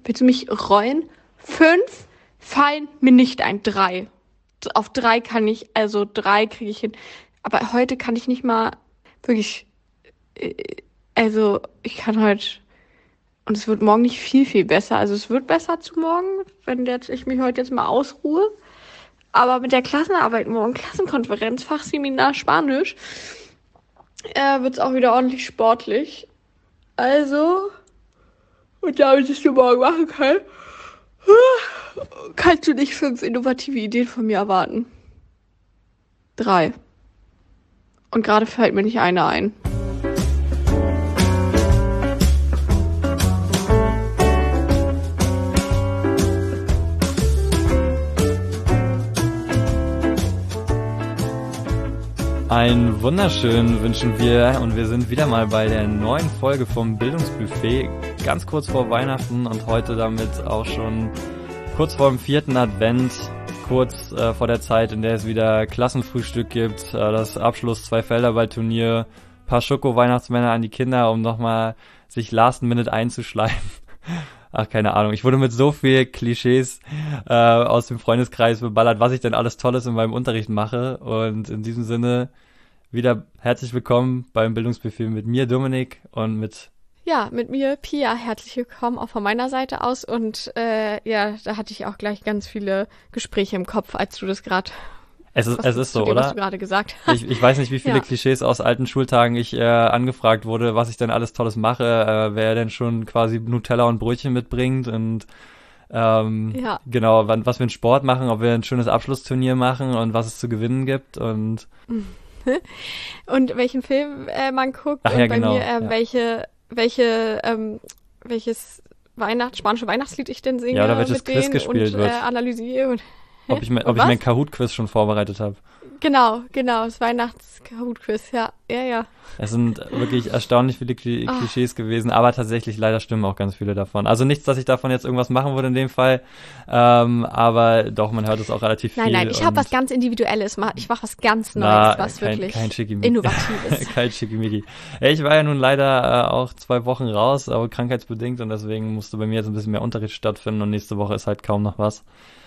Willst du mich reuen? 5 fallen mir nicht ein. 3. Auf 3 kann ich, also 3 kriege ich hin. Aber heute kann ich nicht mal wirklich, also ich kann heute, und es wird morgen nicht viel, viel besser. Also es wird besser zu morgen, wenn ich mich heute jetzt mal ausruhe. Aber mit der Klassenarbeit morgen, Klassenkonferenz, Fachseminar Spanisch, wird es auch wieder ordentlich sportlich. Also, und damit ich es dir morgen machen kann, kannst du nicht 5 innovative Ideen von mir erwarten. 3. Und gerade fällt mir nicht eine ein. Einen wunderschönen wünschen wir und wir sind wieder mal bei der neuen Folge vom Bildungsbuffet, ganz kurz vor Weihnachten und heute damit auch schon kurz vor dem 4. Advent, kurz vor der Zeit, in der es wieder Klassenfrühstück gibt, das Abschluss 2-Felderball-Turnier, paar Schoko-Weihnachtsmänner an die Kinder, um nochmal sich last minute einzuschleimen. Ach, keine Ahnung. Ich wurde mit so viel Klischees aus dem Freundeskreis beballert, was ich denn alles Tolles in meinem Unterricht mache. Und in diesem Sinne wieder herzlich willkommen beim Bildungsbuffet mit mir, Dominik, und mit mir, Pia. Herzlich willkommen auch von meiner Seite aus. Und da hatte ich auch gleich ganz viele Gespräche im Kopf, als du das gerade... Es ist so, oder? Was du gerade gesagt hast. Ich weiß nicht, wie viele Klischees aus alten Schultagen ich angefragt wurde, was ich denn alles Tolles mache, wer denn schon quasi Nutella und Brötchen mitbringt und genau, was wir in Sport machen, ob wir ein schönes Abschlussturnier machen und was es zu gewinnen gibt und welchen Film man guckt. Ach, und ja, bei genau, mir welches spanische Weihnachtslied ich denn singe, ja, oder welches mit Quiz denen gespielt und wird. Analysiere und ob ich mein Kahoot-Quiz schon vorbereitet habe. Genau, das Weihnachts-Kahoot-Quiz, ja. Es sind wirklich erstaunlich viele Klischees gewesen, aber tatsächlich leider stimmen auch ganz viele davon. Also nichts, dass ich davon jetzt irgendwas machen würde in dem Fall, aber doch, man hört es auch relativ viel. Nein, ich habe was ganz Individuelles, ich mache was ganz Neues, was wirklich Innovatives. Kein Schickimicki. Ich war ja nun leider auch 2 Wochen raus, aber krankheitsbedingt und deswegen musste bei mir jetzt ein bisschen mehr Unterricht stattfinden und nächste Woche ist halt kaum noch was.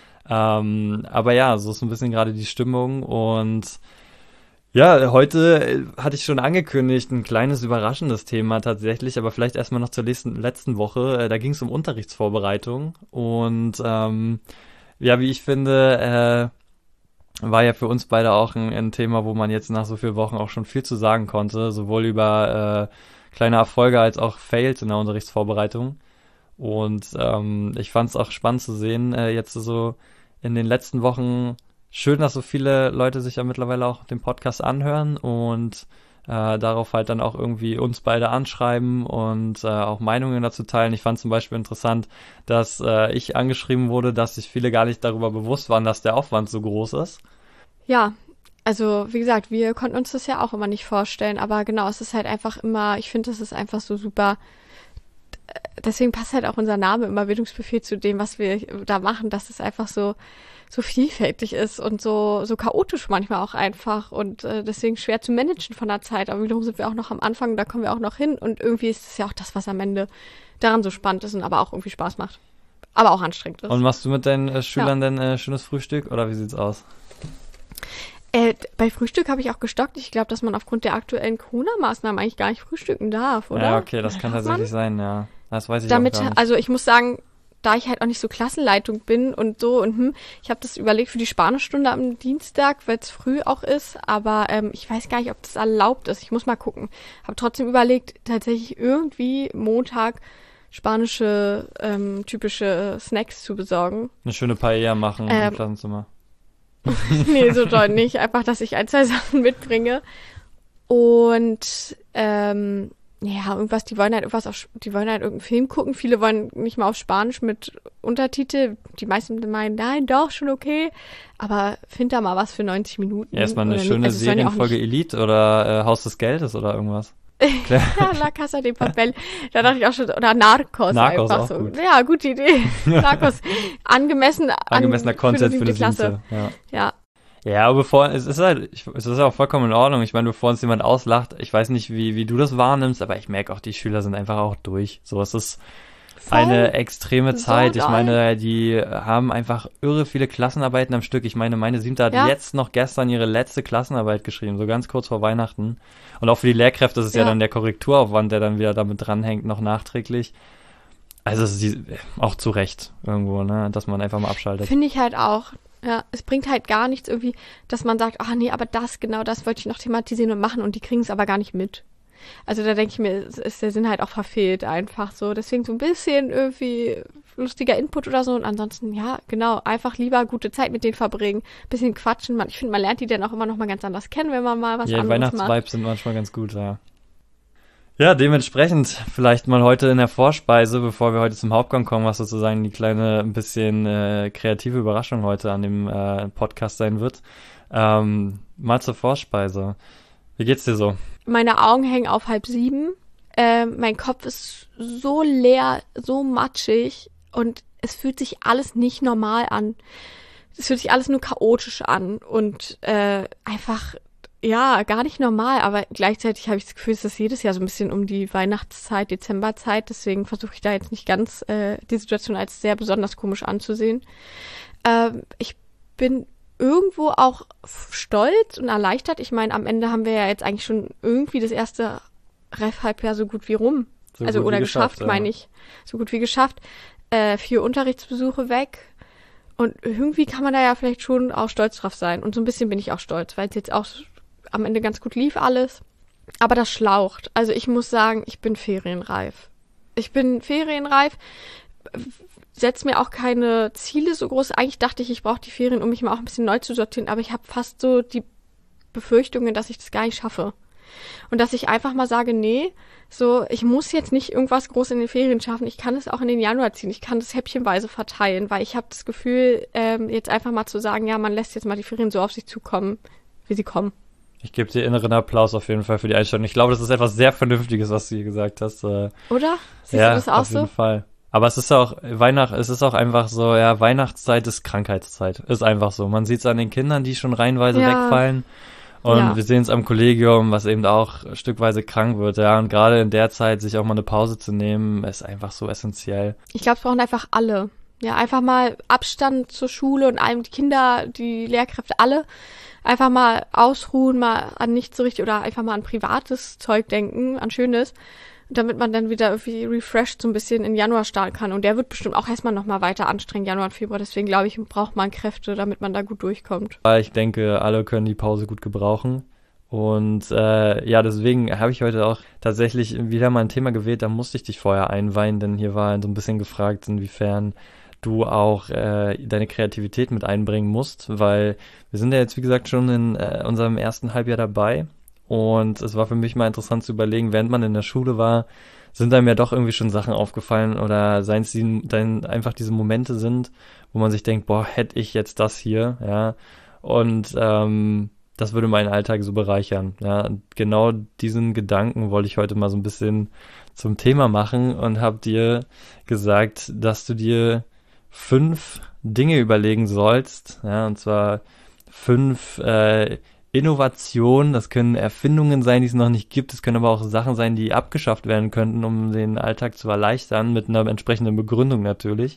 Aber ja, so ist ein bisschen gerade die Stimmung und ja, heute hatte ich schon angekündigt, ein kleines überraschendes Thema tatsächlich, aber vielleicht erstmal noch zur letzten Woche, da ging es um Unterrichtsvorbereitung und wie ich finde, war ja für uns beide auch ein Thema, wo man jetzt nach so vielen Wochen auch schon viel zu sagen konnte, sowohl über kleine Erfolge als auch Fails in der Unterrichtsvorbereitung. Und ich fand es auch spannend zu sehen, jetzt so in den letzten Wochen, schön, dass so viele Leute sich ja mittlerweile auch den Podcast anhören und darauf halt dann auch irgendwie uns beide anschreiben und auch Meinungen dazu teilen. Ich fand zum Beispiel interessant, dass ich angeschrieben wurde, dass sich viele gar nicht darüber bewusst waren, dass der Aufwand so groß ist. Ja, also wie gesagt, wir konnten uns das ja auch immer nicht vorstellen, aber genau, es ist halt einfach immer, ich finde, es ist einfach so super. Deswegen passt halt auch unser Name immer Bildungsbuffet zu dem, was wir da machen, dass es einfach so vielfältig ist und so chaotisch manchmal auch einfach und deswegen schwer zu managen von der Zeit. Aber wiederum sind wir auch noch am Anfang, da kommen wir auch noch hin und irgendwie ist es ja auch das, was am Ende daran so spannend ist und aber auch irgendwie Spaß macht. Aber auch anstrengend ist. Und machst du mit deinen Schülern denn schönes Frühstück oder wie sieht's aus? Bei Frühstück habe ich auch gestockt. Ich glaube, dass man aufgrund der aktuellen Corona-Maßnahmen eigentlich gar nicht frühstücken darf, oder? Ja, okay, das kann tatsächlich sein, ja. Das weiß ich auch gar nicht. Also ich muss sagen, da ich halt auch nicht so Klassenleitung bin und so und ich habe das überlegt für die Spanischstunde am Dienstag, weil es früh auch ist, aber ich weiß gar nicht, ob das erlaubt ist. Ich muss mal gucken. Habe trotzdem überlegt, tatsächlich irgendwie Montag spanische typische Snacks zu besorgen. Eine schöne Paella machen im Klassenzimmer. Nee, so doll nicht. Einfach, dass ich 1, 2 Sachen mitbringe. Und irgendwas, die wollen halt irgendeinen Film gucken. Viele wollen nicht mal auf Spanisch mit Untertitel. Die meisten meinen, nein, doch, schon okay. Aber find da mal was für 90 Minuten. Erstmal eine schöne Serienfolge Elite oder Haus des Geldes oder irgendwas. Ja, La Casa de Papel. Da dachte ich auch schon, oder Narcos einfach auch so. Gut. Ja, gute Idee. Narcos. Angemessener Content für eine Klasse. Ja. Ja, aber es ist ja auch vollkommen in Ordnung. Ich meine, bevor uns jemand auslacht, ich weiß nicht, wie du das wahrnimmst, aber ich merke auch, die Schüler sind einfach auch durch. So, es ist eine extreme So Zeit. Ich geil. meine, die haben einfach irre viele Klassenarbeiten am Stück. Ich meine, meine Siebte hat Ja. jetzt noch gestern ihre letzte Klassenarbeit geschrieben, so ganz kurz vor Weihnachten. Und auch für die Lehrkräfte ist es ja Ja. dann der Korrekturaufwand, der dann wieder damit dranhängt, noch nachträglich. Also auch zu Recht irgendwo, ne, dass man einfach mal abschaltet. Finde ich halt auch. Ja, es bringt halt gar nichts irgendwie, dass man sagt, ach nee, aber genau das wollte ich noch thematisieren und machen und die kriegen es aber gar nicht mit. Also da denke ich mir, es ist der Sinn halt auch verfehlt einfach so. Deswegen so ein bisschen irgendwie lustiger Input oder so und ansonsten, ja, genau, einfach lieber gute Zeit mit denen verbringen, bisschen quatschen. Ich finde, man lernt die dann auch immer noch mal ganz anders kennen, wenn man mal was Ja, anderes macht. Weihnachtsvibes sind manchmal ganz gut, ja. Ja, dementsprechend vielleicht mal heute in der Vorspeise, bevor wir heute zum Hauptgang kommen, was sozusagen die kleine, ein bisschen kreative Überraschung heute an dem Podcast sein wird. Mal zur Vorspeise. Wie geht's dir so? Meine Augen hängen auf 6:30. Mein Kopf ist so leer, so matschig und es fühlt sich alles nicht normal an. Es fühlt sich alles nur chaotisch an und einfach, ja, gar nicht normal. Aber gleichzeitig habe ich das Gefühl, es ist jedes Jahr so ein bisschen um die Weihnachtszeit, Dezemberzeit. Deswegen versuche ich da jetzt nicht ganz die Situation als sehr besonders komisch anzusehen. Ich bin irgendwo auch stolz und erleichtert. Ich meine, am Ende haben wir ja jetzt eigentlich schon irgendwie das erste Ref-Halbjahr so gut wie rum. So Also gut wie oder geschafft, ja. meine ich. So gut wie geschafft. 4 Unterrichtsbesuche weg. Und irgendwie kann man da ja vielleicht schon auch stolz drauf sein. Und so ein bisschen bin ich auch stolz, weil es jetzt auch am Ende ganz gut lief alles. Aber das schlaucht. Also ich muss sagen, ich bin ferienreif. Setze mir auch keine Ziele so groß. Eigentlich dachte ich brauche die Ferien, um mich mal auch ein bisschen neu zu sortieren. Aber ich habe fast so die Befürchtungen, dass ich das gar nicht schaffe. Und dass ich einfach mal sage, nee, so, ich muss jetzt nicht irgendwas groß in den Ferien schaffen. Ich kann es auch in den Januar ziehen. Ich kann das häppchenweise verteilen, weil ich habe das Gefühl, jetzt einfach mal zu sagen, ja, man lässt jetzt mal die Ferien so auf sich zukommen, wie sie kommen. Ich gebe dir inneren Applaus auf jeden Fall für die Einstellung. Ich glaube, das ist etwas sehr Vernünftiges, was du hier gesagt hast. Oder? Siehst Ja, du das auch auf jeden so? Fall. Aber es ist auch es ist auch einfach so, ja, Weihnachtszeit ist Krankheitszeit. Ist einfach so. Man sieht es an den Kindern, die schon reihenweise Ja. wegfallen. Und Ja. wir sehen es am Kollegium, was eben auch stückweise krank wird, ja. Und gerade in der Zeit sich auch mal eine Pause zu nehmen, ist einfach so essentiell. Ich glaube, es brauchen einfach alle. Ja, einfach mal Abstand zur Schule und allem, die Kinder, die Lehrkräfte, alle. Einfach mal ausruhen, mal an nichts so richtig oder einfach mal an privates Zeug denken, an Schönes, damit man dann wieder irgendwie refreshed so ein bisschen in Januar starten kann. Und der wird bestimmt auch erstmal nochmal weiter anstrengend, Januar und Februar. Deswegen glaube ich, braucht man Kräfte, damit man da gut durchkommt. Weil ich denke, alle können die Pause gut gebrauchen. Und ja, deswegen habe ich heute auch tatsächlich wieder mal ein Thema gewählt, da musste ich dich vorher einweihen, denn hier war so ein bisschen gefragt, inwiefern du auch deine Kreativität mit einbringen musst, weil wir sind ja jetzt, wie gesagt, schon in unserem ersten Halbjahr dabei und es war für mich mal interessant zu überlegen, während man in der Schule war, sind einem ja doch irgendwie schon Sachen aufgefallen oder seien es dann einfach diese Momente sind, wo man sich denkt, boah, hätte ich jetzt das hier, ja, und das würde meinen Alltag so bereichern, ja, und genau diesen Gedanken wollte ich heute mal so ein bisschen zum Thema machen und habe dir gesagt, dass du dir 5 Dinge überlegen sollst, ja, und zwar 5 Innovationen, das können Erfindungen sein, die es noch nicht gibt, es können aber auch Sachen sein, die abgeschafft werden könnten, um den Alltag zu erleichtern, mit einer entsprechenden Begründung natürlich.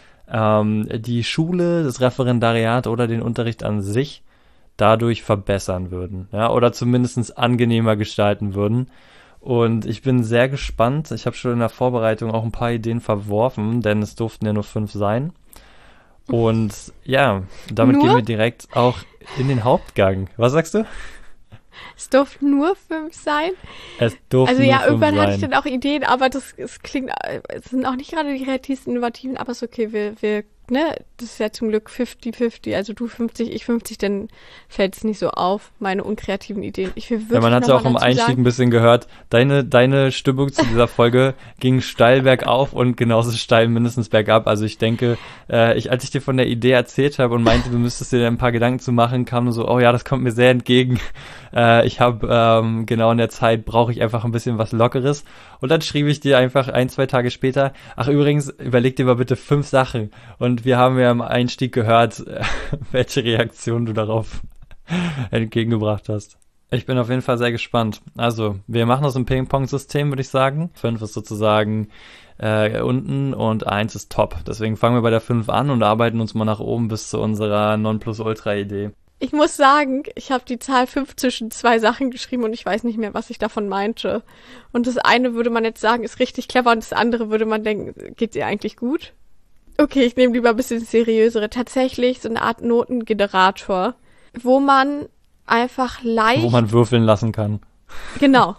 Die Schule, das Referendariat oder den Unterricht an sich dadurch verbessern würden, ja, oder zumindest angenehmer gestalten würden. Und ich bin sehr gespannt. Ich habe schon in der Vorbereitung auch ein paar Ideen verworfen, denn es durften ja nur 5 sein. Und ja, damit Nur? gehen wir direkt auch in den Hauptgang. Was sagst du? Es durften nur 5 sein. Es durften Also nur ja, 5 irgendwann hatte ich sein. dann auch Ideen, aber es klingt, es sind auch nicht gerade die kreativsten, innovativen, aber ist okay, wir, ne, das ist ja zum Glück 50-50, also du 50, ich 50, dann fällt es nicht so auf, meine unkreativen Ideen. Ich will Ja, wirklich man hat noch ja auch mal im dazu Einstieg sagen, ein bisschen gehört, deine Stimmung zu dieser Folge ging steil bergauf und genauso steil mindestens bergab. Also ich denke, als ich dir von der Idee erzählt habe und meinte, du müsstest dir ein paar Gedanken zu machen, kam nur so, oh ja, das kommt mir sehr entgegen. Ich habe genau in der Zeit brauche ich einfach ein bisschen was Lockeres. Und dann schrieb ich dir einfach 1-2 Tage später, ach übrigens, überleg dir mal bitte 5 Sachen. Und wir haben ja im Einstieg gehört, welche Reaktion du darauf entgegengebracht hast. Ich bin auf jeden Fall sehr gespannt. Also, wir machen das im Ping-Pong-System, würde ich sagen. 5 ist sozusagen unten und 1 ist top. Deswegen fangen wir bei der 5 an und arbeiten uns mal nach oben bis zu unserer Nonplusultra-Idee. Ich muss sagen, ich habe die Zahl 5 zwischen 2 Sachen geschrieben und ich weiß nicht mehr, was ich davon meinte. Und das eine würde man jetzt sagen, ist richtig clever und das andere würde man denken, geht dir eigentlich gut? Okay, ich nehme lieber ein bisschen seriösere. Tatsächlich so eine Art Notengenerator, wo man einfach leicht... Wo man würfeln lassen kann. Genau.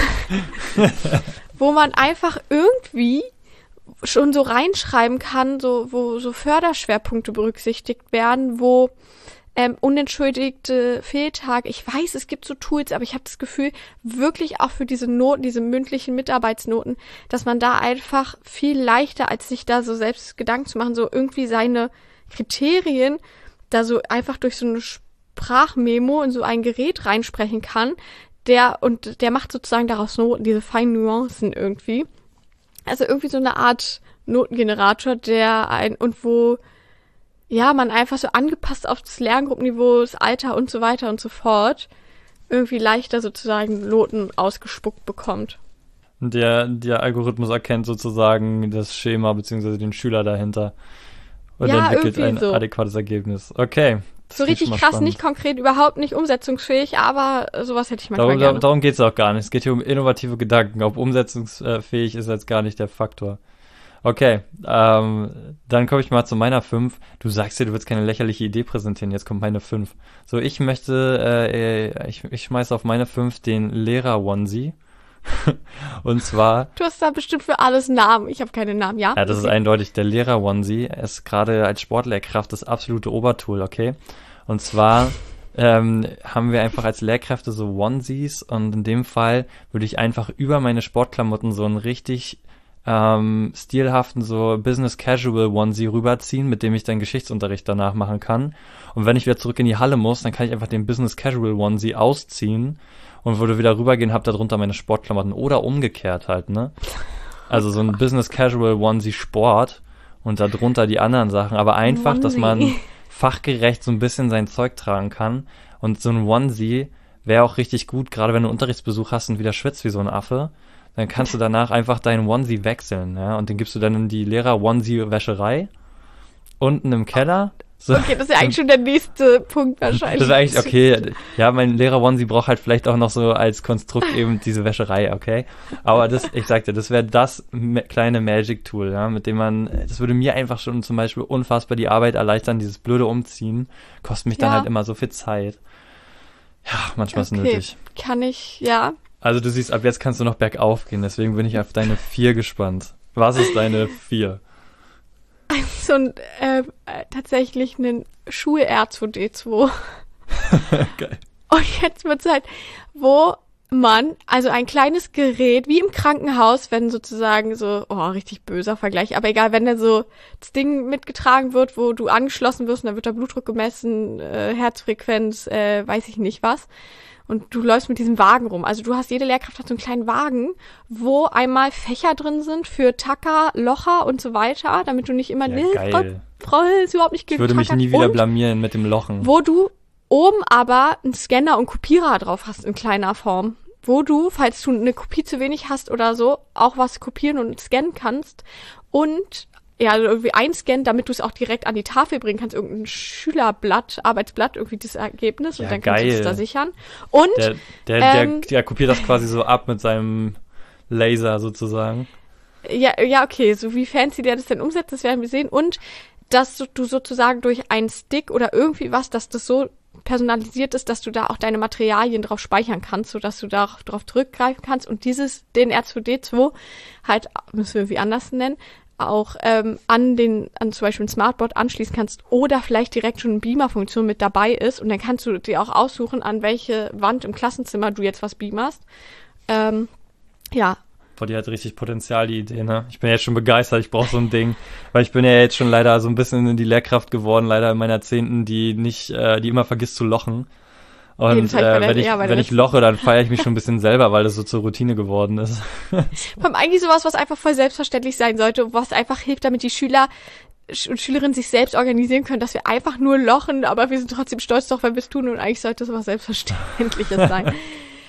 Wo man einfach irgendwie schon so reinschreiben kann, so wo so Förderschwerpunkte berücksichtigt werden, wo unentschuldigte Fehltage, ich weiß, es gibt so Tools, aber ich habe das Gefühl, wirklich auch für diese Noten, diese mündlichen Mitarbeitsnoten, dass man da einfach viel leichter, als sich da so selbst Gedanken zu machen, so irgendwie seine Kriterien da so einfach durch so eine Sprachmemo in so ein Gerät reinsprechen kann, der macht sozusagen daraus Noten, diese feinen Nuancen irgendwie. Also irgendwie so eine Art Notengenerator, wo ja, man einfach so angepasst auf das Lerngruppenniveau, das Alter und so weiter und so fort irgendwie leichter sozusagen Noten ausgespuckt bekommt. Der Algorithmus erkennt sozusagen das Schema bzw. den Schüler dahinter und entwickelt ein adäquates Ergebnis. Okay. So richtig krass, spannend. Nicht konkret, überhaupt nicht umsetzungsfähig, aber sowas hätte ich manchmal gerne. Darum geht es auch gar nicht. Es geht hier um innovative Gedanken. Ob umsetzungsfähig ist jetzt gar nicht der Faktor. Okay, dann komme ich mal zu meiner 5. Du sagst ja, du willst keine lächerliche Idee präsentieren, jetzt kommt meine 5. So, ich möchte, ich schmeiße auf meine 5 den Lehrer-Onesie. Und zwar... Du hast da bestimmt für alles Namen, ich habe keine Namen, ja? Ja, das ist eindeutig, der Lehrer-Onesie ist gerade als Sportlehrkraft das absolute Obertool, okay? Und zwar haben wir einfach als Lehrkräfte so Onesies und in dem Fall würde ich einfach über meine Sportklamotten so einen richtig stilhaften so Business Casual Onesie rüberziehen, mit dem ich dann Geschichtsunterricht danach machen kann. Und wenn ich wieder zurück in die Halle muss, dann kann ich einfach den Business Casual Onesie ausziehen und würde wieder rübergehen, hab da drunter meine Sportklamotten oder umgekehrt halt, ne? Also so ein Business Casual Onesie Sport und da drunter die anderen Sachen, aber einfach, Onesie. Dass man fachgerecht so ein bisschen sein Zeug tragen kann und so ein Onesie wäre auch richtig gut, gerade wenn du Unterrichtsbesuch hast und wieder schwitzt wie so ein Affe. Dann kannst du danach einfach deinen Onesie wechseln, ja, und den gibst du dann in die Lehrer-Onesie-Wäscherei unten im Keller. So. Okay, das ist ja eigentlich schon der nächste Punkt wahrscheinlich. Das ist eigentlich, okay, ja, mein Lehrer-Onesie braucht halt vielleicht auch noch so als Konstrukt eben diese Wäscherei, okay? Aber ich sag dir, das wäre das kleine Magic-Tool, ja, mit dem das würde mir einfach schon zum Beispiel unfassbar die Arbeit erleichtern, dieses blöde Umziehen, kostet mich dann halt immer so viel Zeit. Ja, manchmal ist es nötig. Kann ich, ja. Also du siehst, ab jetzt kannst du noch bergauf gehen, deswegen bin ich auf deine 4 gespannt. Was ist deine 4? Tatsächlich einen Schul-R2D2. Geil. Und jetzt wird's halt, wo man, also ein kleines Gerät, wie im Krankenhaus, wenn sozusagen so, richtig böser Vergleich, aber egal, wenn da so das Ding mitgetragen wird, wo du angeschlossen wirst und dann wird der Blutdruck gemessen, Herzfrequenz, weiß ich nicht was. Und du läufst mit diesem Wagen rum. Also jede Lehrkraft hat so einen kleinen Wagen, wo einmal Fächer drin sind für Tacker, Locher und so weiter, damit du nicht immer, Frau ist überhaupt nicht getackert. Ich würde mich nie wieder blamieren mit dem Lochen. Wo du oben aber einen Scanner und Kopierer drauf hast in kleiner Form. Wo du, falls du eine Kopie zu wenig hast oder so, auch was kopieren und scannen kannst. Und also irgendwie einscannen, damit du es auch direkt an die Tafel bringen kannst, irgendein Schülerblatt, Arbeitsblatt, irgendwie das Ergebnis und dann kannst du es da sichern. Und der kopiert das quasi so ab mit seinem Laser sozusagen. Ja, okay, so wie fancy der das denn umsetzt, das werden wir sehen. Und dass du sozusagen durch einen Stick oder irgendwie was, dass das so personalisiert ist, dass du da auch deine Materialien drauf speichern kannst, sodass du da drauf zurückgreifen kannst und den R2D2 halt, müssen wir irgendwie anders nennen, auch an zum Beispiel ein Smartboard anschließen kannst oder vielleicht direkt schon eine Beamer-Funktion mit dabei ist und dann kannst du dir auch aussuchen, an welche Wand im Klassenzimmer du jetzt was beamerst. Ja. Boah, die hat richtig Potenzial, die Idee, ne? Ich bin jetzt schon begeistert, ich brauche so ein Ding, weil ich bin ja jetzt schon leider so ein bisschen in die Lehrkraft geworden, leider in meiner 10., die immer vergisst zu lochen. Und wenn ich loche, dann feiere ich mich schon ein bisschen selber, weil das so zur Routine geworden ist. Vor allem eigentlich sowas, was einfach voll selbstverständlich sein sollte, was einfach hilft, damit die Schüler und Schülerinnen sich selbst organisieren können, dass wir einfach nur lochen, aber wir sind trotzdem stolz drauf, wenn wir es tun und eigentlich sollte es was Selbstverständliches sein.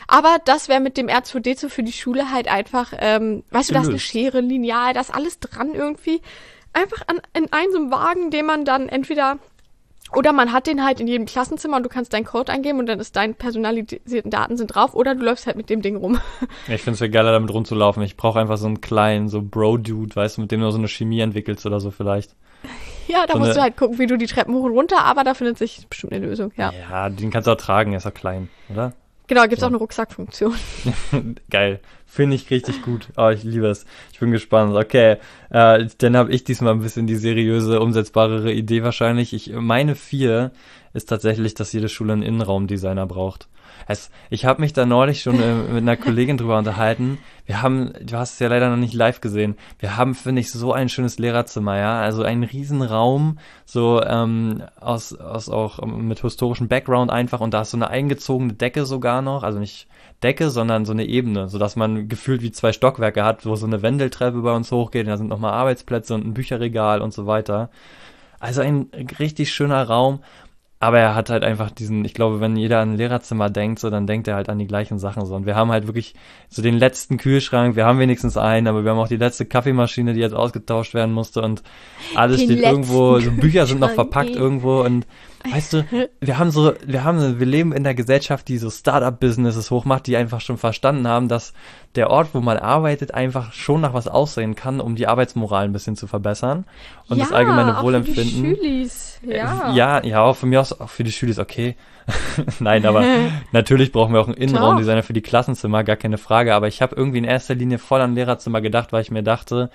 Aber das wäre mit dem R2D2 für die Schule halt einfach, weißt du, da ist eine Gelöst. Schere, Lineal, da ist alles dran irgendwie. Einfach in einem so einem Wagen, den man dann entweder, oder man hat den halt in jedem Klassenzimmer und du kannst deinen Code eingeben und dann ist deine personalisierten Daten sind drauf, oder du läufst halt mit dem Ding rum. Ich finde es viel geiler, damit rumzulaufen. Ich brauche einfach so einen kleinen, so Bro-Dude, weißt du, mit dem du so eine Chemie entwickelst oder so vielleicht. Ja, da So musst eine- du halt gucken, wie du die Treppen hoch und runter, aber da findet sich bestimmt eine Lösung, ja. Ja, den kannst du auch tragen, er ist ja klein, oder? Genau, gibt's So. auch eine Rucksackfunktion. Geil. Finde ich richtig gut. Oh, ich liebe es. Ich bin gespannt. Okay, dann habe ich diesmal ein bisschen die seriöse, umsetzbarere Idee wahrscheinlich. Meine 4 ist tatsächlich, dass jede Schule einen Innenraumdesigner braucht. Ich habe mich da neulich schon mit einer Kollegin drüber unterhalten. Du hast es ja leider noch nicht live gesehen. Wir haben, finde ich, so ein schönes Lehrerzimmer, ja. Also einen riesen Raum, so aus auch mit historischem Background einfach. Und da ist so eine eingezogene Decke sogar noch. Also nicht Decke, sondern so eine Ebene, sodass man gefühlt wie 2 Stockwerke hat, wo so eine Wendeltreppe bei uns hochgeht. Und da sind nochmal Arbeitsplätze und ein Bücherregal und so weiter. Also ein richtig schöner Raum. Aber er hat halt einfach ich glaube, wenn jeder an ein Lehrerzimmer denkt, so, dann denkt er halt an die gleichen Sachen so. Und wir haben halt wirklich so den letzten Kühlschrank, wir haben wenigstens einen, aber wir haben auch die letzte Kaffeemaschine, die jetzt ausgetauscht werden musste und alles Den steht irgendwo, so letzten Bücher sind noch Kühlschrank, verpackt irgendwo und weißt du, wir leben in der Gesellschaft, die so Startup-Businesses hochmacht, die einfach schon verstanden haben, dass der Ort, wo man arbeitet, einfach schon nach was aussehen kann, um die Arbeitsmoral ein bisschen zu verbessern und das allgemeine Wohlempfinden. Auch für die Schülis, ja. Ja, auch von mir aus, auch für die Schüler ist okay. Nein, aber natürlich brauchen wir auch einen Innenraumdesigner für die Klassenzimmer, gar keine Frage. Aber ich habe irgendwie in erster Linie voll an Lehrerzimmer gedacht, weil ich mir dachte,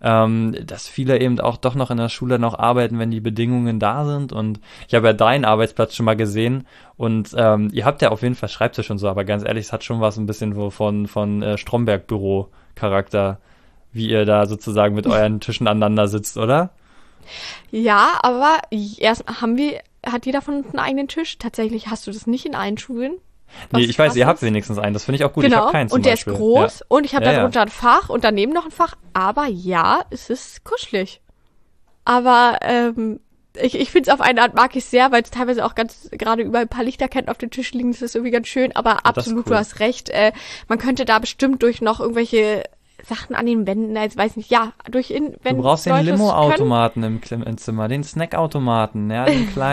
dass viele eben auch doch noch in der Schule noch arbeiten, wenn die Bedingungen da sind. Und ich habe ja deinen Arbeitsplatz schon mal gesehen und ihr habt ja auf jeden Fall Schreibtisch und so, aber ganz ehrlich, es hat schon was ein bisschen so von Stromberg-Büro-Charakter, wie ihr da sozusagen mit euren Tischen aneinander sitzt, oder? Ja, aber erst hat jeder von uns einen eigenen Tisch. Tatsächlich hast du das nicht in allen Schulen. Nee, was ich weiß, krass ihr habt ist. wenigstens einen, das finde ich auch gut. Ich Genau, habe keinen zum und der Beispiel. ist groß und ich habe Ja, ja. darunter ein Fach und daneben noch ein Fach. Aber ja, es ist kuschelig. Aber ich finde es auf eine Art mag ich sehr, weil es teilweise auch ganz gerade überall ein paar Lichterketten auf den Tisch liegen. Das ist irgendwie ganz schön. Aber das ist absolut, cool. du hast recht. Man könnte da bestimmt durch noch irgendwelche Sachen an den Wänden, als weiß nicht, ja, wenn Du brauchst den Leute es können. Limo-Automaten im Zimmer, den Snack-Automaten, ja,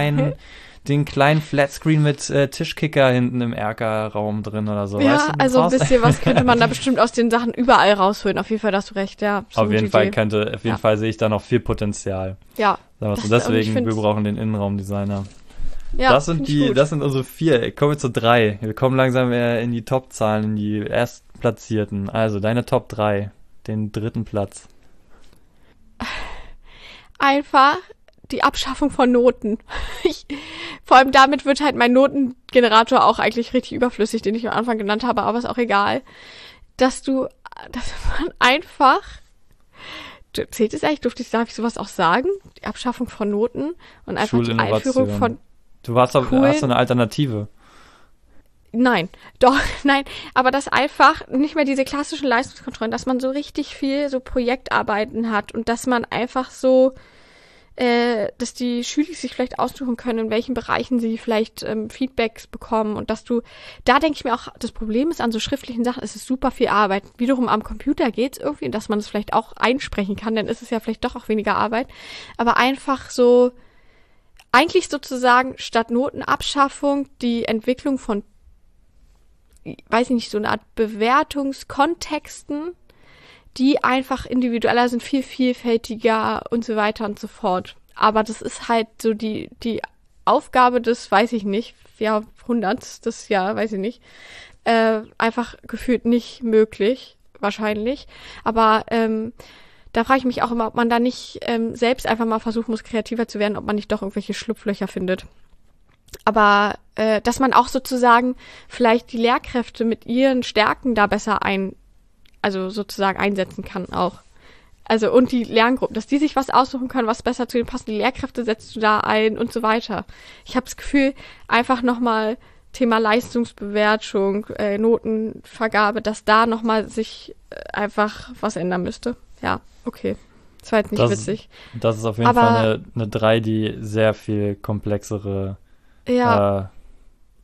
den kleinen Flatscreen mit Tischkicker hinten im Erkerraum drin oder so. Ja, weißt du, du also ein brauchst- bisschen was könnte man da bestimmt aus den Sachen überall rausholen. Auf jeden Fall, da hast du recht, ja. ist eine Auf jeden gute Fall Idee. auf jeden Fall sehe ich da noch viel Potenzial. Ja, Sagen wir so. Das- und ich Deswegen, wir find's- brauchen den Innenraumdesigner. ja, das find ich gut. sind unsere 4. Kommen wir zu 3. Wir kommen langsam in die Top-Zahlen, in die Erstplatzierten. Also, deine Top 3. Den 3. Platz. Einfach die Abschaffung von Noten. Vor allem damit wird halt mein Notengenerator auch eigentlich richtig überflüssig, den ich am Anfang genannt habe, aber ist auch egal. Dass man einfach, zählt es eigentlich, darf ich sowas auch sagen? Die Abschaffung von Noten und einfach die Einführung von, Hast du eine Alternative? nein, doch, nein, aber dass einfach nicht mehr diese klassischen Leistungskontrollen, dass man so richtig viel so Projektarbeiten hat und dass man einfach so, dass die Schüler sich vielleicht aussuchen können, in welchen Bereichen sie vielleicht Feedbacks bekommen und da denke ich mir auch, das Problem ist an so schriftlichen Sachen, es ist super viel Arbeit. Wiederum am Computer geht's irgendwie, dass man es vielleicht auch einsprechen kann, dann ist es ja vielleicht doch auch weniger Arbeit, aber einfach so, eigentlich sozusagen statt Notenabschaffung die Entwicklung von, weiß ich nicht, so eine Art Bewertungskontexten, die einfach individueller sind, viel vielfältiger und so weiter und so fort. Aber das ist halt so die Aufgabe des, weiß ich nicht, Jahrhunderts, das Jahr, weiß ich nicht, einfach gefühlt nicht möglich, wahrscheinlich. Aber da frage ich mich auch immer, ob man da nicht selbst einfach mal versuchen muss, kreativer zu werden, ob man nicht doch irgendwelche Schlupflöcher findet. Aber dass man auch sozusagen vielleicht die Lehrkräfte mit ihren Stärken da besser sozusagen einsetzen kann auch. Also und die Lerngruppen, dass die sich was aussuchen können, was besser zu denen passt. Die Lehrkräfte setzt du da ein und so weiter. Ich habe das Gefühl, einfach nochmal Thema Leistungsbewertung, Notenvergabe, dass da nochmal sich einfach was ändern müsste. Ja, okay. Das war jetzt nicht witzig. Das ist auf jeden Fall eine 3, die sehr viel komplexere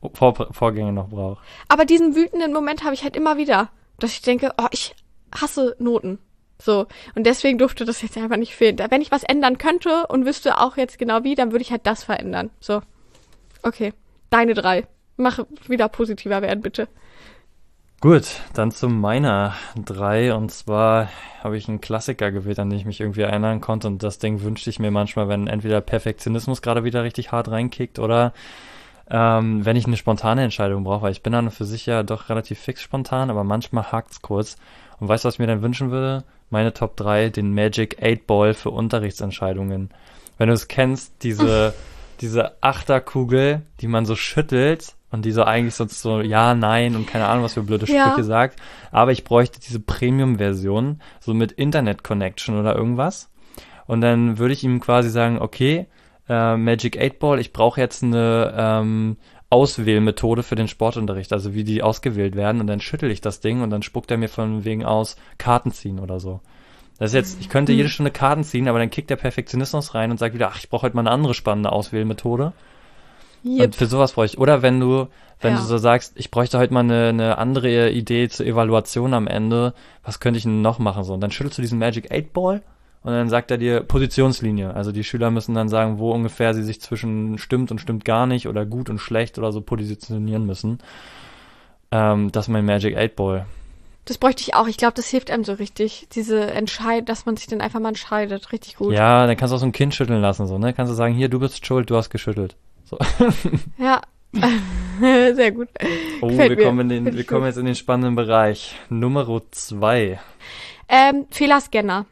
Vorgänge noch brauche. Aber diesen wütenden Moment habe ich halt immer wieder, dass ich denke, oh, ich hasse Noten. So. Und deswegen durfte das jetzt einfach nicht fehlen. Wenn ich was ändern könnte und wüsste auch jetzt genau wie, dann würde ich halt das verändern. So. Okay. Deine 3. Mach wieder positiver werden, bitte. Gut, dann zu meiner 3. Und zwar habe ich einen Klassiker gewählt, an den ich mich irgendwie erinnern konnte. Und das Ding wünschte ich mir manchmal, wenn entweder Perfektionismus gerade wieder richtig hart reinkickt oder wenn ich eine spontane Entscheidung brauche. Weil ich bin dann für sich ja doch relativ fix spontan, aber manchmal hakt's kurz. Und weißt du, was ich mir dann wünschen würde? Meine Top 3, den Magic 8 Ball für Unterrichtsentscheidungen. Wenn du es kennst, diese Achterkugel, die man so schüttelt und die so eigentlich sonst so ja, nein und keine Ahnung, was für blöde Sprüche sagt. Aber ich bräuchte diese Premium-Version, so mit Internet-Connection oder irgendwas. Und dann würde ich ihm quasi sagen, okay, Magic 8 Ball, ich brauche jetzt eine Auswählmethode für den Sportunterricht, also wie die ausgewählt werden. Und dann schüttel ich das Ding und dann spuckt er mir von wegen aus Karten ziehen oder so. Das ist jetzt, ich könnte jede Stunde Karten ziehen, aber dann kickt der Perfektionismus rein und sagt wieder, ach, ich brauche heute mal eine andere spannende Auswählmethode. Yep. Und für sowas brauche ich. Oder wenn du so sagst, ich bräuchte heute mal eine andere Idee zur Evaluation am Ende, was könnte ich denn noch machen? So, und dann schüttelst du diesen Magic 8 Ball und dann sagt er dir Positionslinie. Also die Schüler müssen dann sagen, wo ungefähr sie sich zwischen stimmt und stimmt gar nicht oder gut und schlecht oder so positionieren müssen. Das ist mein Magic 8 Ball. Das bräuchte ich auch. Ich glaube, das hilft einem so richtig. Dass man sich dann einfach mal entscheidet. Richtig gut. Ja, dann kannst du auch so ein Kind schütteln lassen, so, ne? Kannst du sagen, hier, du bist schuld, du hast geschüttelt. So. Ja. Sehr gut. Oh, wir kommen jetzt in den spannenden Bereich. Nummer 2. Fehlerscanner.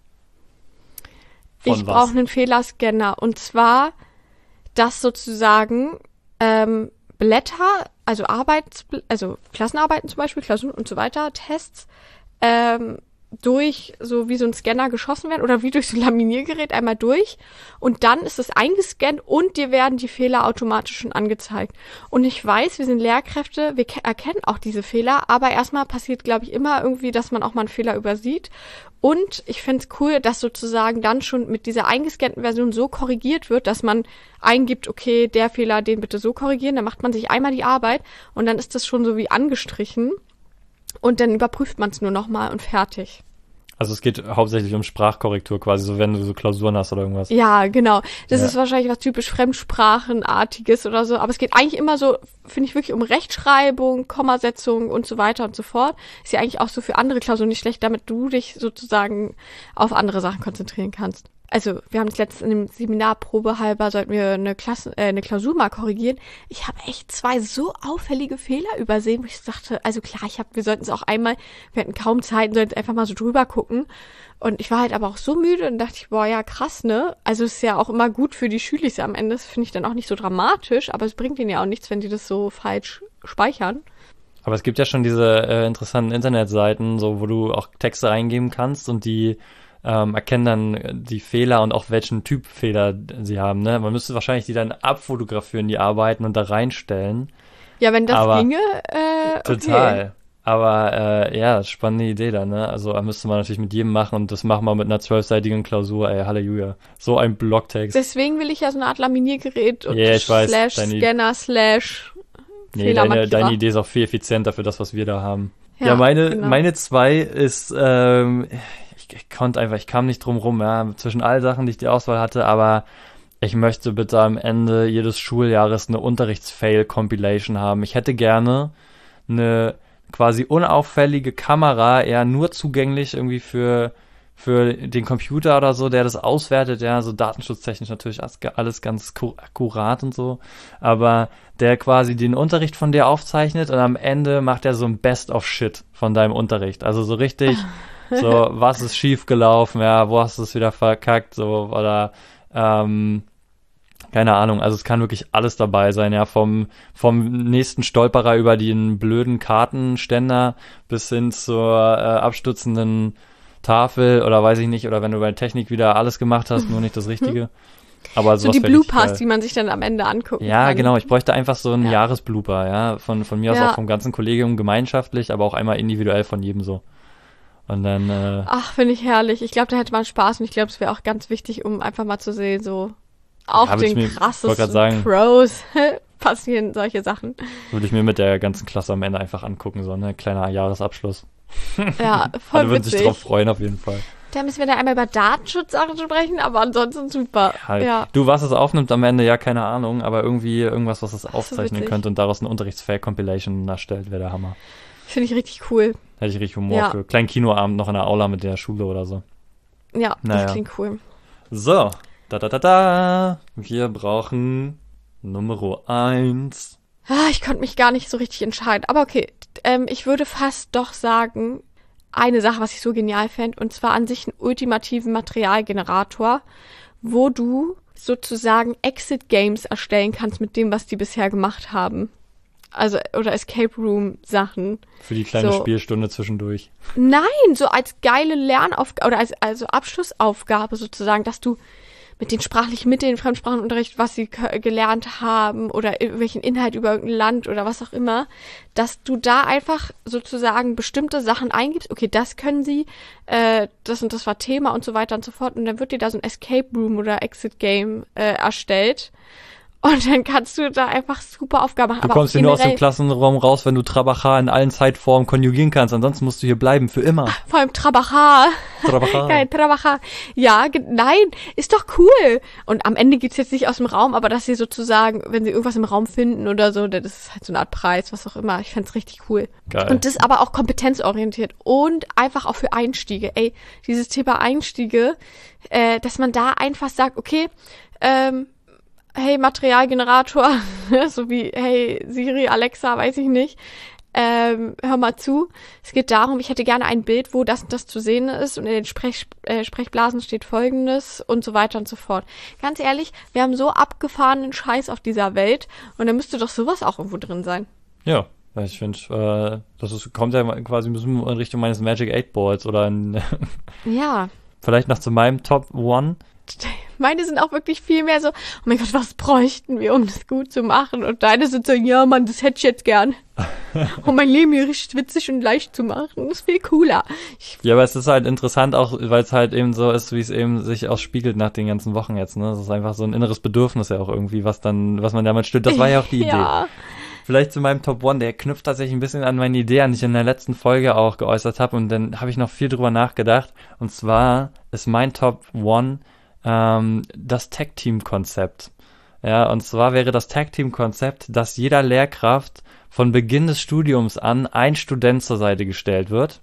Ich brauche einen Fehlerscanner. Und zwar, dass sozusagen Blätter, also Klassenarbeiten zum Beispiel, Klausuren und so weiter, Tests, durch so wie so ein Scanner geschossen werden oder wie durch so ein Laminiergerät einmal durch und dann ist es eingescannt und dir werden die Fehler automatisch schon angezeigt. Und ich weiß, wir sind Lehrkräfte, wir erkennen auch diese Fehler, aber erstmal passiert, glaube ich, immer irgendwie, dass man auch mal einen Fehler übersieht. Und ich finde es cool, dass sozusagen dann schon mit dieser eingescannten Version so korrigiert wird, dass man eingibt, okay, der Fehler, den bitte so korrigieren, dann macht man sich einmal die Arbeit und dann ist das schon so wie angestrichen und dann überprüft man es nur nochmal und fertig. Also es geht hauptsächlich um Sprachkorrektur quasi, so wenn du so Klausuren hast oder irgendwas. Ja, genau. Das ist wahrscheinlich was typisch Fremdsprachenartiges oder so. Aber es geht eigentlich immer so, finde ich, wirklich um Rechtschreibung, Kommasetzung und so weiter und so fort. Ist ja eigentlich auch so für andere Klausuren nicht schlecht, damit du dich sozusagen auf andere Sachen konzentrieren kannst. Also, wir haben das letztens in dem Seminar probehalber, sollten wir eine Klausur mal korrigieren. Ich habe echt 2 so auffällige Fehler übersehen, wo ich dachte, also klar, wir sollten es auch einmal, wir hatten kaum Zeit, sollten einfach mal so drüber gucken. Und ich war halt aber auch so müde und dachte ich, boah, ja krass, ne? Also es ist ja auch immer gut für die Schülis am Ende, das finde ich dann auch nicht so dramatisch, aber es bringt ihnen ja auch nichts, wenn die das so falsch speichern. Aber es gibt ja schon diese interessanten Internetseiten, so wo du auch Texte eingeben kannst und die erkennen dann die Fehler und auch welchen Typ Fehler sie haben, ne? Man müsste wahrscheinlich die dann abfotografieren, die Arbeiten und da reinstellen. Ja, wenn das ginge, total. Okay. Aber ja, spannende Idee dann, ne? Also müsste man natürlich mit jedem machen und das machen wir mit einer 12-seitigen Klausur, ey, Halleluja. So ein Blogtext. Deswegen will ich ja so eine Art Laminiergerät und ich weiß, Scanner Fehlermarkierer. Deine Idee ist auch viel effizienter für das, was wir da haben. Ja, genau. meine 2 ist, ich kam nicht drum rum, ja, zwischen all Sachen, die ich die Auswahl hatte, aber ich möchte bitte am Ende jedes Schuljahres eine Unterrichtsfail-Compilation haben. Ich hätte gerne eine quasi unauffällige Kamera, eher nur zugänglich irgendwie für den Computer oder so, der das auswertet, ja, so datenschutztechnisch natürlich alles ganz akkurat und so, aber der quasi den Unterricht von dir aufzeichnet und am Ende macht er so ein Best-of-Shit von deinem Unterricht. Also so richtig, so, was ist schief gelaufen, ja, wo hast du es wieder verkackt, so, oder, keine Ahnung, also es kann wirklich alles dabei sein, ja, vom nächsten Stolperer über den blöden Kartenständer bis hin zur abstützenden Tafel oder weiß ich nicht, oder wenn du bei Technik wieder alles gemacht hast, nur nicht das Richtige. Aber so die Bloopers, die man sich dann am Ende angucken kann. Ja, genau, ich bräuchte einfach so einen Jahresblooper, ja, von mir aus auch vom ganzen Kollegium gemeinschaftlich, aber auch einmal individuell von jedem so. Und dann, Ach, finde ich herrlich. Ich glaube, da hätte man Spaß und ich glaube, es wäre auch ganz wichtig, um einfach mal zu sehen, so auch den krassesten Pros passieren solche Sachen. Würde ich mir mit der ganzen Klasse am Ende einfach angucken, so ein kleiner Jahresabschluss. Ja, voll Alle würden sich witzig. drauf freuen, auf jeden Fall. Da müssen wir dann einmal über Datenschutzsachen sprechen, aber ansonsten super. Ja. Du, was es aufnimmt am Ende, ja, keine Ahnung, aber irgendwie irgendwas, was es aufzeichnen witzig. könnte und daraus eine Unterrichtsfair-Compilation erstellt, wäre der Hammer. Finde ich richtig cool. Hätte ich richtig Humor Ja. für. Kleinen Kinoabend noch in der Aula mit der Schule oder so. Ja, Naja. das klingt cool. So, da. Wir brauchen Nummer 1. Ich konnte mich gar nicht so richtig entscheiden. Aber okay, ich würde fast doch sagen, eine Sache, was ich so genial fände, und zwar an sich einen ultimativen Materialgenerator, wo du sozusagen Exit-Games erstellen kannst mit dem, was die bisher gemacht haben. Also, oder Escape Room-Sachen. Für die kleine So. Spielstunde zwischendurch. Nein, so als geile Lernaufgabe oder als also Abschlussaufgabe sozusagen, dass du mit den Fremdsprachenunterricht, was sie gelernt haben oder irgendwelchen Inhalt über irgendein Land oder was auch immer, dass du da einfach sozusagen bestimmte Sachen eingibst. Okay, das können sie, das und das war Thema und so weiter und so fort. Und dann wird dir da so ein Escape Room oder Exit Game erstellt. Und dann kannst du da einfach super Aufgaben machen. Du kommst hier nur aus dem Klassenraum raus, wenn du Trabajar in allen Zeitformen konjugieren kannst. Ansonsten musst du hier bleiben, für immer. Vor allem Trabajar. Trabajar. Geil, Trabajar. Ja, nein, ist doch cool. Und am Ende geht's jetzt nicht aus dem Raum, aber dass sie sozusagen, wenn sie irgendwas im Raum finden oder so, das ist halt so eine Art Preis, was auch immer. Ich fänd's richtig cool. Geil. Und das aber auch kompetenzorientiert und einfach auch für Einstiege. Ey, dieses Thema Einstiege, dass man da einfach sagt, okay, hey, Materialgenerator, so wie, hey, Siri, Alexa, weiß ich nicht, hör mal zu. Es geht darum, ich hätte gerne ein Bild, wo das und das zu sehen ist und in den Sprechblasen steht Folgendes und so weiter und so fort. Ganz ehrlich, wir haben so abgefahrenen Scheiß auf dieser Welt und da müsste doch sowas auch irgendwo drin sein. Ja, ich finde, kommt ja quasi ein bisschen in Richtung meines Magic 8 Balls oder Ja. vielleicht noch zu meinem Top One. Meine sind auch wirklich viel mehr so, oh mein Gott, was bräuchten wir, um das gut zu machen? Und deine sind so, ja Mann, das hätte ich jetzt gern. Um mein Leben hier richtig witzig und leicht zu machen. Das ist viel cooler. Ja, aber es ist halt interessant auch, weil es halt eben so ist, wie es eben sich ausspiegelt nach den ganzen Wochen jetzt, ne? Das ist einfach so ein inneres Bedürfnis ja auch irgendwie, was man damit stillt. Das war ja auch die Idee. Ja. Vielleicht zu meinem Top One, der knüpft tatsächlich ein bisschen an meine Idee an, die ich in der letzten Folge auch geäußert habe und dann habe ich noch viel drüber nachgedacht. Und zwar ist mein Top One das Tag-Team-Konzept. Ja, und zwar wäre das Tag-Team-Konzept, dass jeder Lehrkraft von Beginn des Studiums an ein Student zur Seite gestellt wird.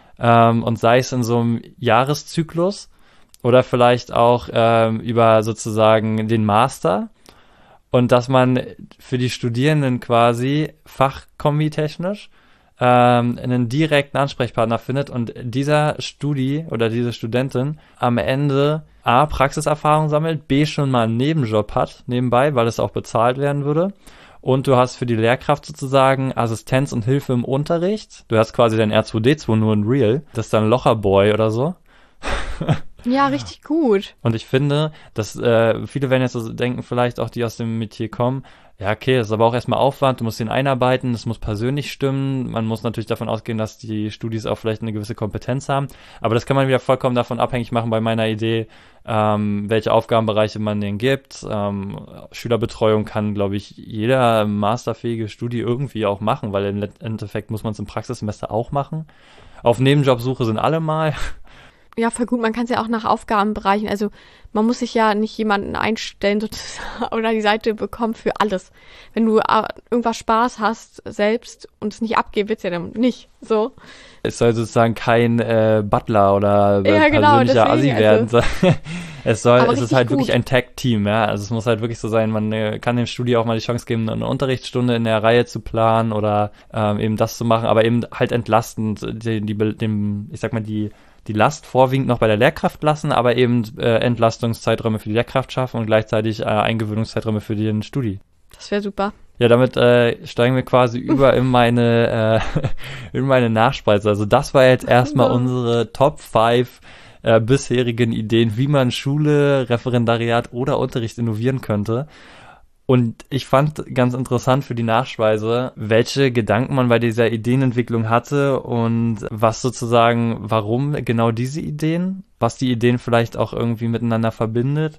Und sei es in so einem Jahreszyklus oder vielleicht auch über sozusagen den Master. Und dass man für die Studierenden quasi fachkombi-technisch einen direkten Ansprechpartner findet und dieser Studi oder diese Studentin am Ende A, Praxiserfahrung sammelt, B, schon mal einen Nebenjob hat nebenbei, weil es auch bezahlt werden würde. Und du hast für die Lehrkraft sozusagen Assistenz und Hilfe im Unterricht. Du hast quasi dein R2D2 nur in Real. Das ist dann Locherboy oder so. Ja, richtig gut. Und ich finde, dass viele werden jetzt so denken, vielleicht auch die aus dem Metier kommen, ja, okay, das ist aber auch erstmal Aufwand, du musst ihn einarbeiten, es muss persönlich stimmen, man muss natürlich davon ausgehen, dass die Studis auch vielleicht eine gewisse Kompetenz haben, aber das kann man wieder vollkommen davon abhängig machen bei meiner Idee, welche Aufgabenbereiche man denen gibt. Schülerbetreuung kann, glaube ich, jeder masterfähige Studi irgendwie auch machen, weil im Endeffekt muss man es im Praxissemester auch machen. Auf Nebenjobsuche sind alle mal. Ja, voll gut. Man kann es ja auch nach Aufgabenbereichen. Also man muss sich ja nicht jemanden einstellen sozusagen oder die Seite bekommen für alles. Wenn du irgendwas Spaß hast selbst und es nicht abgeben willst, ja dann nicht. So. Es soll sozusagen kein Butler oder Ja, genau, persönlicher Assi deswegen, werden. Es ist richtig halt gut. wirklich ein Tag-Team, ja. Also es muss halt wirklich so sein, man kann dem Studi auch mal die Chance geben, eine Unterrichtsstunde in der Reihe zu planen oder eben das zu machen, aber eben halt entlastend die Last vorwiegend noch bei der Lehrkraft lassen, aber eben Entlastungszeiträume für die Lehrkraft schaffen und gleichzeitig Eingewöhnungszeiträume für den Studi. Das wäre super. Ja, damit steigen wir quasi über in meine Nachspeise. Also das war jetzt erstmal unsere Top 5 bisherigen Ideen, wie man Schule, Referendariat oder Unterricht innovieren könnte. Und ich fand ganz interessant für die Nachspeise, welche Gedanken man bei dieser Ideenentwicklung hatte und was sozusagen, warum genau diese Ideen, was die Ideen vielleicht auch irgendwie miteinander verbindet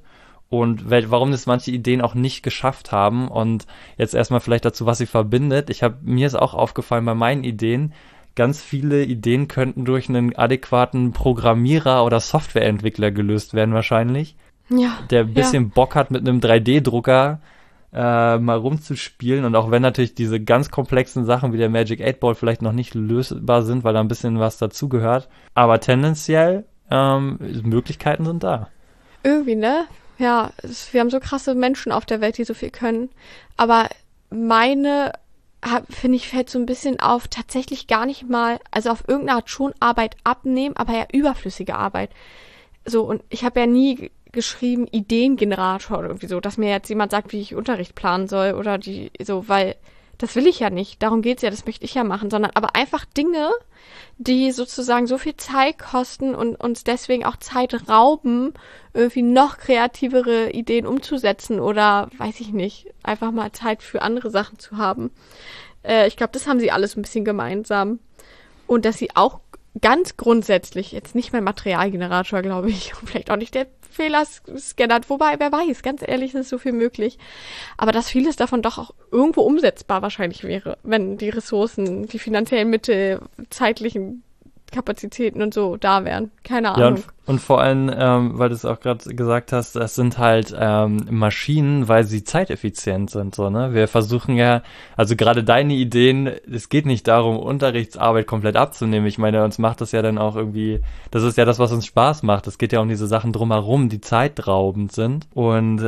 und warum es manche Ideen auch nicht geschafft haben. Und jetzt erstmal vielleicht dazu, was sie verbindet. Mir ist auch aufgefallen bei meinen Ideen, ganz viele Ideen könnten durch einen adäquaten Programmierer oder Softwareentwickler gelöst werden wahrscheinlich, Ja, der ein ja. bisschen Bock hat, mit einem 3D-Drucker mal rumzuspielen. Und auch wenn natürlich diese ganz komplexen Sachen wie der Magic 8 Ball vielleicht noch nicht lösbar sind, weil da ein bisschen was dazugehört. Aber tendenziell, Möglichkeiten sind da. Irgendwie, ne? Ja, wir haben so krasse Menschen auf der Welt, die so viel können. Aber meine, finde ich, fällt so ein bisschen auf, tatsächlich gar nicht mal, also auf irgendeine Art schon Arbeit abnehmen, aber ja überflüssige Arbeit. So, und ich habe ja nie geschrieben Ideengenerator oder irgendwie so, dass mir jetzt jemand sagt, wie ich Unterricht planen soll oder weil das will ich ja nicht, darum geht's ja, das möchte ich ja machen, sondern aber einfach Dinge, die sozusagen so viel Zeit kosten und uns deswegen auch Zeit rauben, irgendwie noch kreativere Ideen umzusetzen oder, weiß ich nicht, einfach mal Zeit für andere Sachen zu haben. Ich glaube, das haben sie alles ein bisschen gemeinsam. Und dass sie auch ganz grundsätzlich, jetzt nicht mein Materialgenerator, glaube ich, und vielleicht auch nicht der Fehlerscanner, wobei, wer weiß, ganz ehrlich, ist so viel möglich. Aber dass vieles davon doch auch irgendwo umsetzbar wahrscheinlich wäre, wenn die Ressourcen, die finanziellen Mittel, zeitlichen Kapazitäten und so da wären. Keine Ja, Ahnung. und vor allem, weil du es auch gerade gesagt hast, das sind halt Maschinen, weil sie zeiteffizient sind, so, ne? Wir versuchen ja, also gerade deine Ideen, es geht nicht darum, Unterrichtsarbeit komplett abzunehmen. Ich meine, uns macht das ja dann auch irgendwie, das ist ja das, was uns Spaß macht. Es geht ja um diese Sachen drumherum, die zeitraubend sind. Und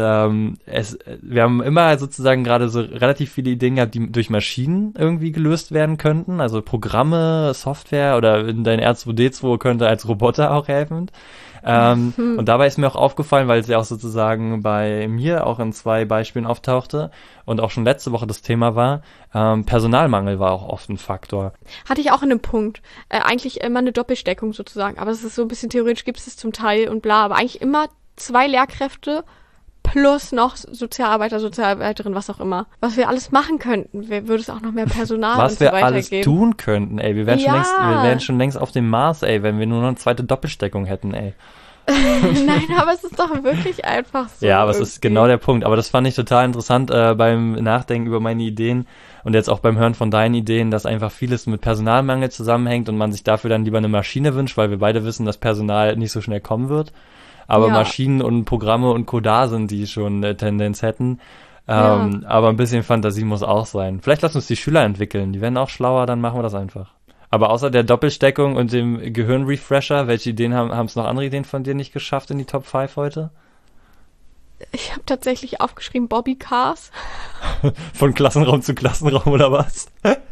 wir haben immer sozusagen gerade so relativ viele Ideen gehabt, die durch Maschinen irgendwie gelöst werden könnten. Also Programme, Software oder in dein R2D2 könnte als Roboter auch helfen. Und dabei ist mir auch aufgefallen, weil es ja auch sozusagen bei mir auch in 2 Beispielen auftauchte und auch schon letzte Woche das Thema war, Personalmangel war auch oft ein Faktor. Hatte ich auch in einem Punkt. Eigentlich immer eine Doppelsteckung sozusagen. Aber es ist so ein bisschen theoretisch, gibt es zum Teil und bla. Aber eigentlich immer 2 Lehrkräfte plus noch Sozialarbeiter, Sozialarbeiterin, was auch immer. Was wir alles machen könnten. Würde es auch noch mehr Personal Was und so wir weiter alles geben. tun könnten, ey. Wir Ja. wären schon längst auf dem Mars, ey, wenn wir nur noch eine zweite Doppelsteckung hätten, ey. Nein, aber es ist doch wirklich einfach so. Ja, aber es ist genau der Punkt. Aber das fand ich total interessant beim Nachdenken über meine Ideen und jetzt auch beim Hören von deinen Ideen, dass einfach vieles mit Personalmangel zusammenhängt und man sich dafür dann lieber eine Maschine wünscht, weil wir beide wissen, dass Personal nicht so schnell kommen wird. Aber Ja. Maschinen und Programme und Co. da sind, die schon eine Tendenz hätten. Ja. Aber ein bisschen Fantasie muss auch sein. Vielleicht lassen uns die Schüler entwickeln. Die werden auch schlauer, dann machen wir das einfach. Aber außer der Doppelsteckung und dem Gehirnrefresher, welche Ideen haben es noch andere Ideen von dir nicht geschafft in die Top 5 heute? Ich habe tatsächlich aufgeschrieben Bobbycars. Von Klassenraum zu Klassenraum oder was?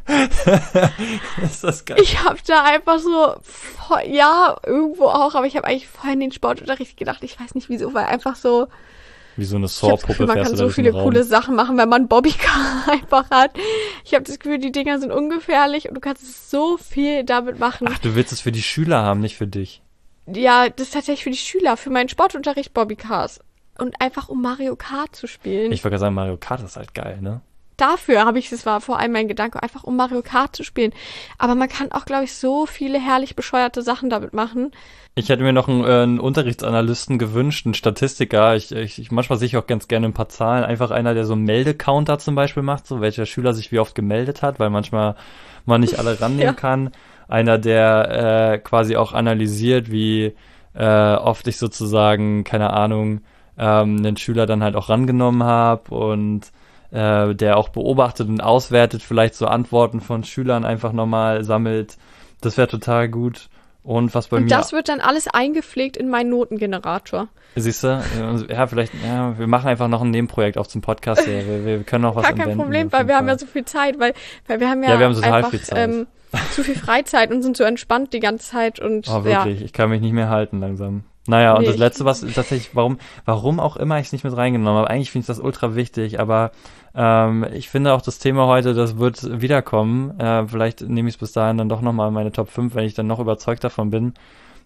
Ist das geil? Ich habe da einfach so, ja, irgendwo auch, aber ich habe eigentlich vorhin in den Sportunterricht gedacht, ich weiß nicht wieso, weil einfach so, Wie so eine ich habe das Gefühl, Saw-Puppe man fährst kann du da so durch den viele Raum. coole Sachen machen, wenn man Bobbycar einfach hat. Ich habe das Gefühl, die Dinger sind ungefährlich und du kannst so viel damit machen. Ach, du willst es für die Schüler haben, nicht für dich. Ja, das ist tatsächlich für die Schüler, für meinen Sportunterricht Bobbycars. Und einfach um Mario Kart zu spielen. Ich wollte gerade sagen, Mario Kart ist halt geil, ne? Dafür das war vor allem mein Gedanke, einfach um Mario Kart zu spielen. Aber man kann auch, glaube ich, so viele herrlich bescheuerte Sachen damit machen. Ich hätte mir noch einen Unterrichtsanalysten gewünscht, einen Statistiker. Manchmal sehe ich auch ganz gerne ein paar Zahlen. Einfach einer, der so einen Meldecounter zum Beispiel macht, so welcher Schüler sich wie oft gemeldet hat, weil manchmal man nicht alle rannehmen Ja. kann. Einer, der quasi auch analysiert, wie oft ich sozusagen, keine Ahnung, einen Schüler dann halt auch rangenommen habe und der auch beobachtet und auswertet, vielleicht so Antworten von Schülern einfach nochmal sammelt. Das wäre total gut. Und was bei Und mir, das wird dann alles eingepflegt in meinen Notengenerator. siehst du, ja, vielleicht, ja, wir machen einfach noch ein Nebenprojekt auf zum Podcast. Wir können noch was Gar kein inventen, Problem, auf weil jeden wir haben ja Fall. so viel Zeit, weil wir haben ja, Ja, wir haben total einfach viel Zeit. zu viel Freizeit und sind so entspannt die ganze Zeit und Oh, ja. wirklich, ich kann mich nicht mehr halten langsam. Naja, und Nee, das Letzte, was tatsächlich, warum auch immer ich es nicht mit reingenommen habe, eigentlich finde ich das ultra wichtig, aber ich finde auch das Thema heute, das wird wiederkommen. Vielleicht nehme ich es bis dahin dann doch nochmal in meine Top 5, wenn ich dann noch überzeugt davon bin.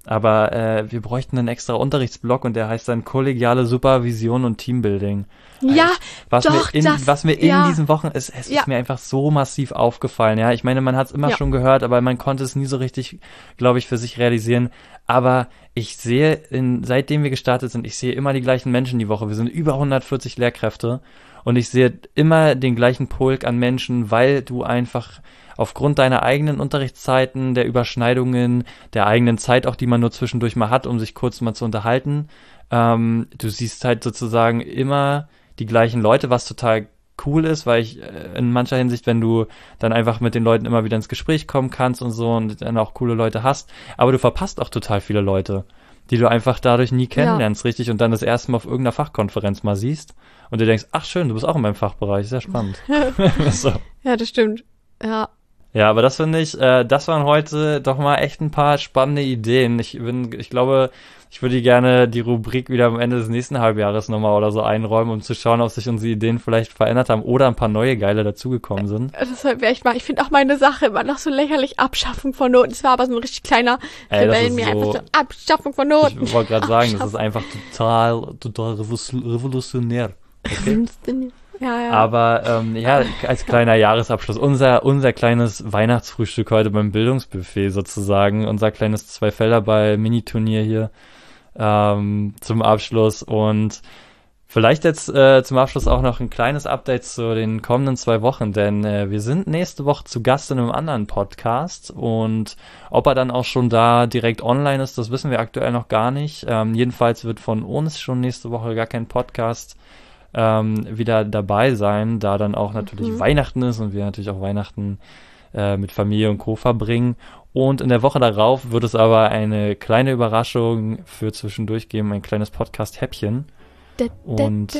Aber wir bräuchten einen extra Unterrichtsblock und der heißt dann kollegiale Supervision und Teambuilding. Ja, Was doch, mir in diesen Wochen ist mir einfach so massiv aufgefallen. Ja, ich meine, man hat es immer schon gehört, aber man konnte es nie so richtig, glaube ich, für sich realisieren. Aber ich sehe, seitdem wir gestartet sind, ich sehe immer die gleichen Menschen die Woche. Wir sind über 140 Lehrkräfte und ich sehe immer den gleichen Pulk an Menschen, weil du einfach aufgrund deiner eigenen Unterrichtszeiten, der Überschneidungen, der eigenen Zeit auch, die man nur zwischendurch mal hat, um sich kurz mal zu unterhalten, du siehst halt sozusagen immer die gleichen Leute, was total cool ist, weil ich in mancher Hinsicht, wenn du dann einfach mit den Leuten immer wieder ins Gespräch kommen kannst und so und dann auch coole Leute hast, aber du verpasst auch total viele Leute, die du einfach dadurch nie kennenlernst, richtig, und dann das erste Mal auf irgendeiner Fachkonferenz mal siehst und du denkst, ach schön, du bist auch in meinem Fachbereich, sehr spannend. So. Ja, das stimmt. Ja. Ja, aber das finde ich, das waren heute doch mal echt ein paar spannende Ideen. Ich glaube, ich würde gerne die Rubrik wieder am Ende des nächsten Halbjahres nochmal oder so einräumen, um zu schauen, ob sich unsere Ideen vielleicht verändert haben oder ein paar neue geile dazugekommen sind. Das wäre echt mal, ich finde auch meine Sache immer noch so lächerlich, Abschaffung von Noten. Das war aber so ein richtig kleiner Rebellen mir einfach so, Abschaffung von Noten. Ich wollte gerade sagen, das ist einfach total revolutionär. Okay? Ja. Aber als kleiner Jahresabschluss, unser kleines Weihnachtsfrühstück heute beim Bildungsbuffet sozusagen, unser kleines Zwei-Felder-Ball-Mini-Turnier hier zum Abschluss und vielleicht jetzt zum Abschluss auch noch ein kleines Update zu den kommenden 2 Wochen, denn wir sind nächste Woche zu Gast in einem anderen Podcast und ob er dann auch schon da direkt online ist, das wissen wir aktuell noch gar nicht. Jedenfalls wird von uns schon nächste Woche gar kein Podcast wieder dabei sein, da dann auch natürlich Weihnachten ist und wir natürlich auch Weihnachten mit Familie und Co. verbringen. Und in der Woche darauf wird es aber eine kleine Überraschung für zwischendurch geben, ein kleines Podcast-Häppchen. Und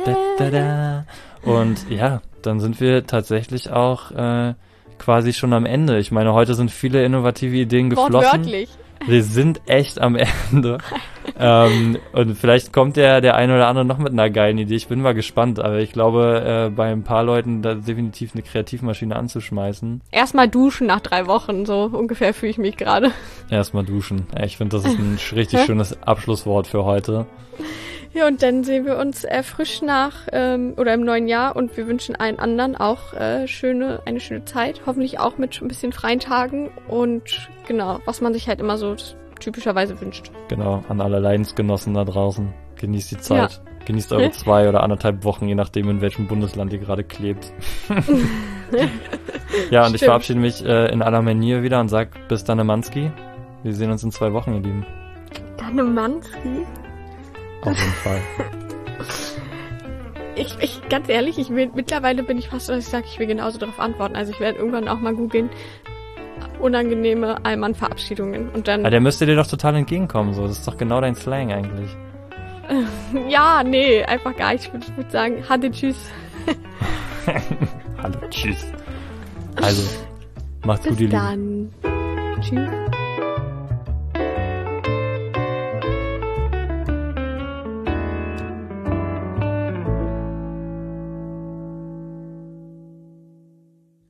ja, dann sind wir tatsächlich auch quasi schon am Ende. Ich meine, heute sind viele innovative Ideen geflossen. Wortwörtlich. Wir sind echt am Ende. Und vielleicht kommt der eine oder andere noch mit einer geilen Idee. Ich bin mal gespannt, aber ich glaube, bei ein paar Leuten da definitiv eine Kreativmaschine anzuschmeißen. Erstmal duschen nach 3 Wochen, so ungefähr fühle ich mich gerade. Erstmal duschen. Ich finde, das ist ein richtig schönes Abschlusswort für heute. Ja, und dann sehen wir uns frisch oder im neuen Jahr und wir wünschen allen anderen auch eine schöne Zeit. Hoffentlich auch mit ein bisschen freien Tagen und genau, was man sich halt immer so typischerweise wünscht. Genau, an alle Leidensgenossen da draußen. Genießt die Zeit. Ja. Genießt eure 2 oder 1,5 Wochen, je nachdem, in welchem Bundesland ihr gerade klebt. Ja, und ich verabschiede mich in aller Manier wieder und sag bis Danemanski. Wir sehen uns in 2 Wochen, ihr Lieben. Danemanski? Auf jeden Fall. Ich ganz ehrlich, mittlerweile bin ich fast so, dass ich sage, ich will genauso darauf antworten. Also ich werde irgendwann auch mal googeln, unangenehme Allmann-Verabschiedungen und dann... Aber der müsste dir doch total entgegenkommen, so. Das ist doch genau dein Slang eigentlich. Ja, nee, einfach gar nicht. Ich würde sagen, Hade, tschüss. Hallo, tschüss. Also, macht's gut, ihr Lieben. Bis dann. Tschüss.